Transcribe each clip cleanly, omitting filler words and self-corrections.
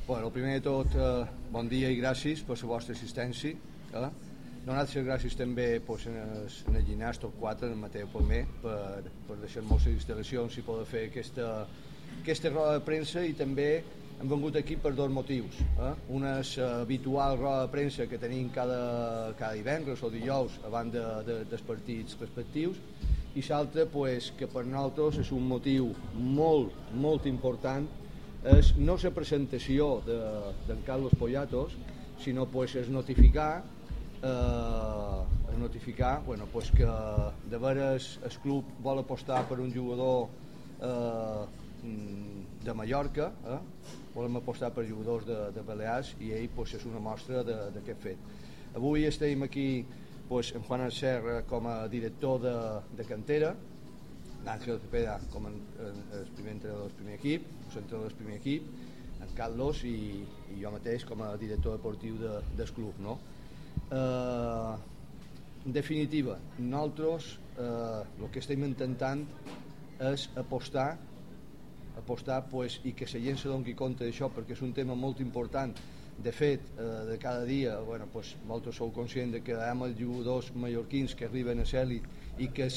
Bueno, primer de tot, bon dia i gràcies per la vostra assistència. Donar les gràcies també en el gimnàs top 4, en Mateu Palmer, per deixar-nos les instal·lacions i poder fer aquesta roda de premsa, i també hem vengut aquí per dos motius. Una és habitual roda de premsa que tenim cada divendres o dijous abans dels partits respectius, i l'altre que per nosaltres és un motiu molt important, és no la presentació d'en Carlos Poyatos, sinó és notificar que de veres el club vol apostar per un jugador de Mallorca, volem apostar per jugadors de Balears, i ell és una mostra d'aquest fet. Avui estem aquí en Juan Alserra com a director de cantera, l'Àngel Cepeda com el primer entrenador del primer equip, l'entrenador del primer equip, en Carlos i jo mateix com a director deportiu del club, no? En definitiva, nosaltres el que estem intentant és apostar i que la gent se doni compte d'això, perquè és un tema molt important. De fet, de cada dia, vosaltres sou conscients que hi ha els jugadors mallorquins que arriben a l'elit i que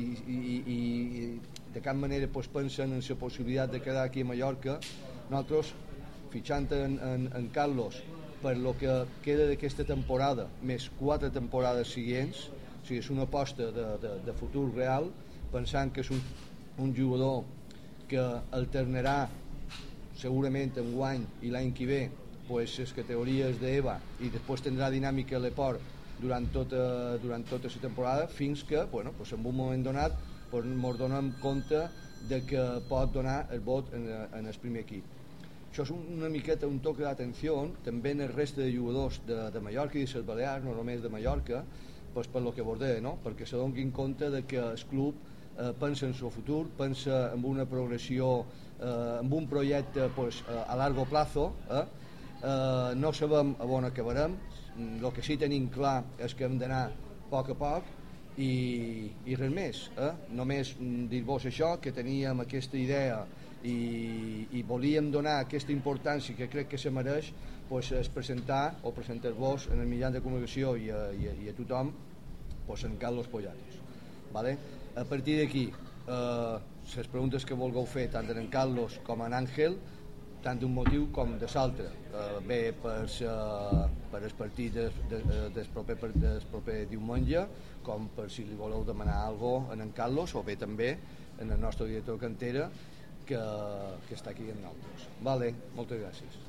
de cap manera pensen en la possibilitat de quedar aquí a Mallorca. Nosaltres, fitxant en Carlos per lo que queda d'aquesta temporada més 4 temporades seguents, o sigui, és una aposta de futur real, pensant que és un jugador que alternarà segurament enguany i l'any que ve les categories d'EVA, i després tindrà dinàmica a l'Eport durant tota la temporada, fins que en un moment donat ens donem compte de que pot donar el vot en el primer equip. Això és una miqueta un toc d'atenció també en el reste de jugadors de Mallorca i de les Balears, no només de Mallorca, per lo que vos deia, perquè se donin compte de que el club pensa en el seu futur, pensa en una progressió, en un projecte a largo plazo. No sabem a on acabarem, el que sí tenim clar és que hem d'anar a poc i res més. Només dir-vos això, que teníem aquesta idea i volíem donar aquesta importància que crec que se mereix, és presentar-vos en el mitjà de comunicació i a tothom en Carlos Poyatos. A partir d'aquí, les preguntes que vulgueu fer tant en Carlos com en Àngel, tant d'un motiu com de l'altre, bé per el partit del proper diumenge, com per si li voleu demanar alguna cosa en Carlos, o bé també en el nostre director de cantera que està aquí amb nosaltres. Moltes gràcies.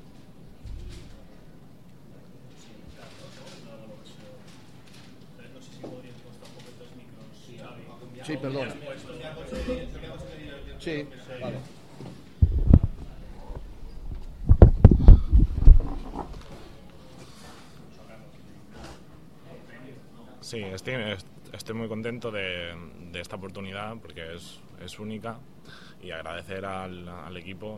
Sí, perdona. Sí, vale. Sí, estoy muy contento de esta oportunidad porque es única, y agradecer al equipo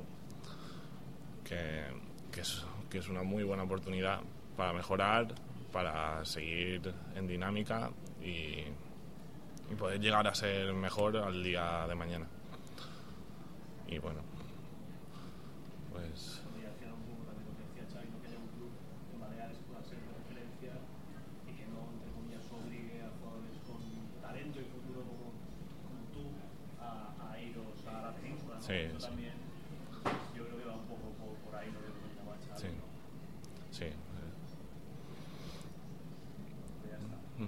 que es una muy buena oportunidad para mejorar, para seguir en dinámica y poder llegar a ser mejor al día de mañana. Y bueno, pues sí. También yo creo que va un poco por ahí lo que comentaba Xavi. Sí. Ya está.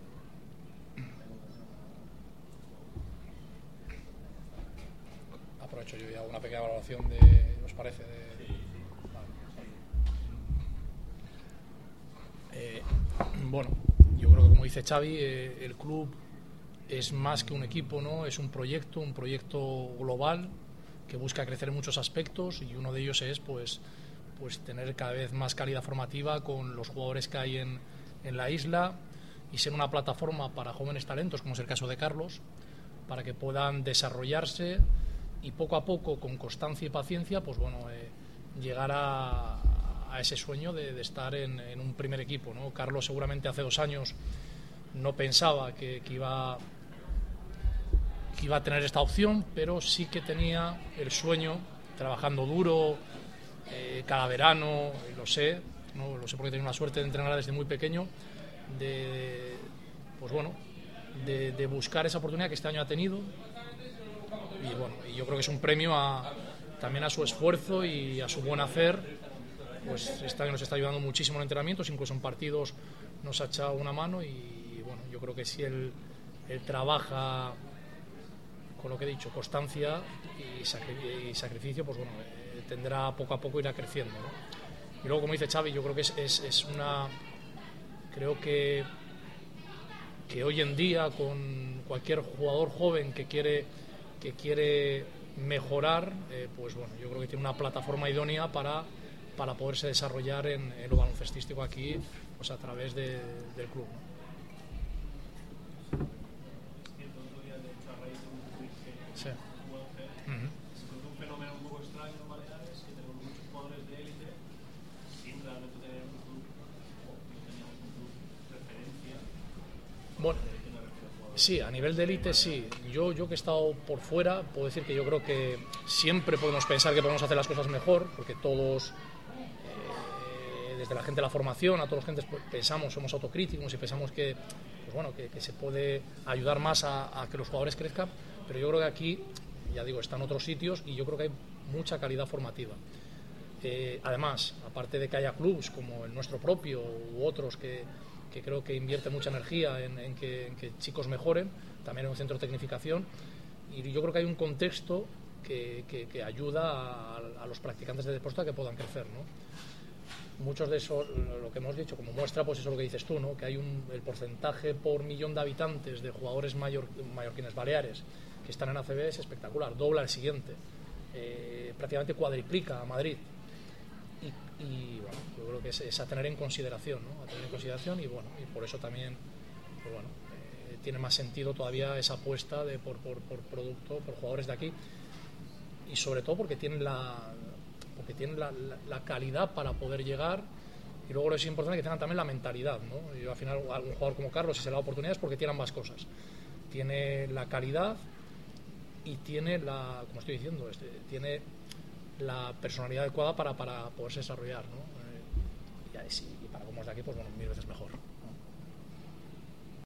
Aprovecho yo y hago una pequeña valoración ¿os parece? Bueno, yo creo que como dice Xavi, el club es más que un equipo, ¿no? Es un proyecto global que busca crecer en muchos aspectos, y uno de ellos es pues tener cada vez más calidad formativa con los jugadores que hay en la isla, y ser una plataforma para jóvenes talentos, como es el caso de Carlos, para que puedan desarrollarse y poco a poco, con constancia y paciencia, llegar a ese sueño de estar en un primer equipo, ¿no? Carlos seguramente hace 2 años no pensaba que iba a tener esta opción, pero sí que tenía el sueño, trabajando duro cada verano, lo sé, ¿no? Lo sé porque he tenido la suerte de entrenar desde muy pequeño, pues bueno, de buscar esa oportunidad que este año ha tenido, y bueno, y yo creo que es un premio también a su esfuerzo y a su buen hacer. Pues este año nos está ayudando muchísimo en entrenamientos, incluso en partidos nos ha echado una mano, y bueno, yo creo que si él trabaja con lo que he dicho, constancia y sacrificio, pues bueno, tendrá poco a poco irá creciendo, ¿no? Y luego, como dice Xavi, yo creo que es una... Creo que hoy en día, con cualquier jugador joven que quiere mejorar, pues bueno, yo creo que tiene una plataforma idónea para poderse desarrollar en lo baloncestístico aquí, pues a través del club, ¿no? Sí. Un fenómeno un poco extraño en Baleares, que tenemos muchos jugadores de élite sin realmente tener un club, no teníamos un club de referencia. Bueno, sí, a nivel de élite sí. Yo que he estado por fuera, puedo decir que yo creo que siempre podemos pensar que podemos hacer las cosas mejor, porque todos, desde la gente de la formación a todos los gentes, pues, somos autocríticos y pensamos que, pues bueno, que se puede ayudar más a que los jugadores crezcan, pero yo creo que aquí, ya digo, están otros sitios y yo creo que hay mucha calidad formativa. Además, aparte de que haya clubs como el nuestro propio u otros que creo que invierte mucha energía en que chicos mejoren, también en un centro de tecnificación, y yo creo que hay un contexto que ayuda a los practicantes de deporte a que puedan crecer, ¿no? Muchos de esos, lo que hemos dicho, como muestra, pues eso es lo que dices tú, ¿no? Que hay el porcentaje por millón de habitantes de jugadores mallorquines baleares que están en ACB es espectacular, dobla el siguiente, prácticamente cuadriplica a Madrid. Y bueno, yo creo que es a tener en consideración, ¿no? A tener en consideración, y bueno, y por eso también, pues bueno, tiene más sentido todavía esa apuesta por producto, por jugadores de aquí, y sobre todo porque tienen la calidad para poder llegar, y luego es importante que tengan también la mentalidad, ¿no? Yo al final, algún jugador como Carlos, si se le da oportunidades, porque tiene ambas cosas, tiene la calidad y tiene como estoy diciendo, tiene la personalidad adecuada para poderse desarrollar, ¿no? Y para como es de aquí, pues bueno, 1000 veces mejor.